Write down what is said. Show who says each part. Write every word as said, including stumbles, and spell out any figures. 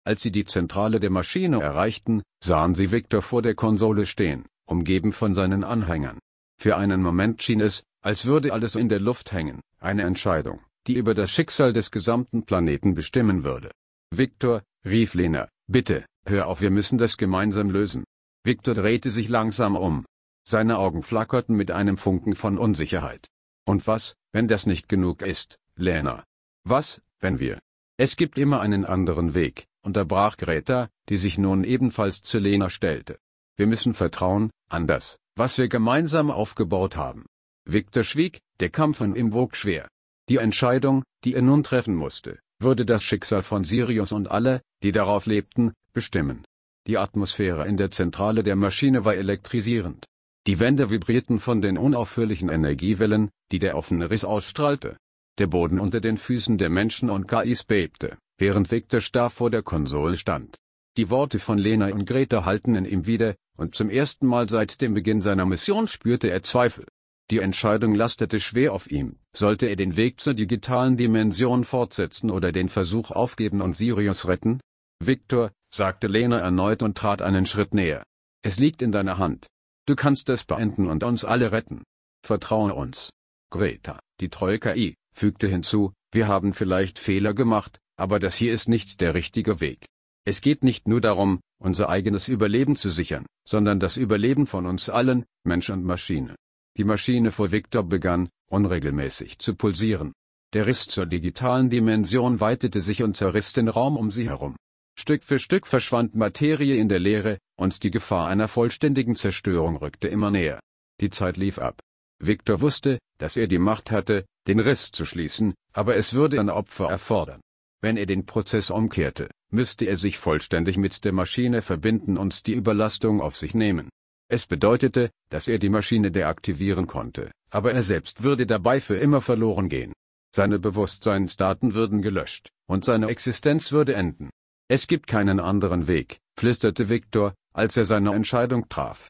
Speaker 1: Als sie die Zentrale der Maschine erreichten, sahen sie Victor vor der Konsole stehen, umgeben von seinen Anhängern. Für einen Moment schien es, als würde alles in der Luft hängen, eine Entscheidung, die über das Schicksal des gesamten Planeten bestimmen würde. »Victor«, rief Lena, »bitte, hör auf, wir müssen das gemeinsam lösen.« Victor drehte sich langsam um. Seine Augen flackerten mit einem Funken von Unsicherheit. »Und was, wenn das nicht genug ist, Lena? Was, wenn wir? Es gibt immer einen anderen Weg«, unterbrach Greta, die sich nun ebenfalls zu Lena stellte. »Wir müssen vertrauen, an das, was wir gemeinsam aufgebaut haben.« Victor schwieg, der Kampf in ihm wog schwer. Die Entscheidung, die er nun treffen musste, würde das Schicksal von Sirius und alle, die darauf lebten, bestimmen. Die Atmosphäre in der Zentrale der Maschine war elektrisierend. Die Wände vibrierten von den unaufhörlichen Energiewellen, die der offene Riss ausstrahlte. Der Boden unter den Füßen der Menschen und K Is bebte, während Victor starr vor der Konsole stand. Die Worte von Lena und Greta hallten in ihm wieder, und zum ersten Mal seit dem Beginn seiner Mission spürte er Zweifel. Die Entscheidung lastete schwer auf ihm. Sollte er den Weg zur digitalen Dimension fortsetzen oder den Versuch aufgeben und Sirius retten? »Victor«, sagte Lena erneut und trat einen Schritt näher. »Es liegt in deiner Hand. Du kannst es beenden und uns alle retten. Vertraue uns.« Greta, die treue K I, fügte hinzu, »Wir haben vielleicht Fehler gemacht, aber das hier ist nicht der richtige Weg. Es geht nicht nur darum, unser eigenes Überleben zu sichern, sondern das Überleben von uns allen, Mensch und Maschine.« Die Maschine vor Victor begann, unregelmäßig zu pulsieren. Der Riss zur digitalen Dimension weitete sich und zerriss den Raum um sie herum. Stück für Stück verschwand Materie in der Leere, und die Gefahr einer vollständigen Zerstörung rückte immer näher. Die Zeit lief ab. Victor wusste, dass er die Macht hatte, den Riss zu schließen, aber es würde ein Opfer erfordern. Wenn er den Prozess umkehrte, müsste er sich vollständig mit der Maschine verbinden und die Überlastung auf sich nehmen. Es bedeutete, dass er die Maschine deaktivieren konnte, aber er selbst würde dabei für immer verloren gehen. Seine Bewusstseinsdaten würden gelöscht, und seine Existenz würde enden. »Es gibt keinen anderen Weg«, flüsterte Victor, als er seine Entscheidung traf.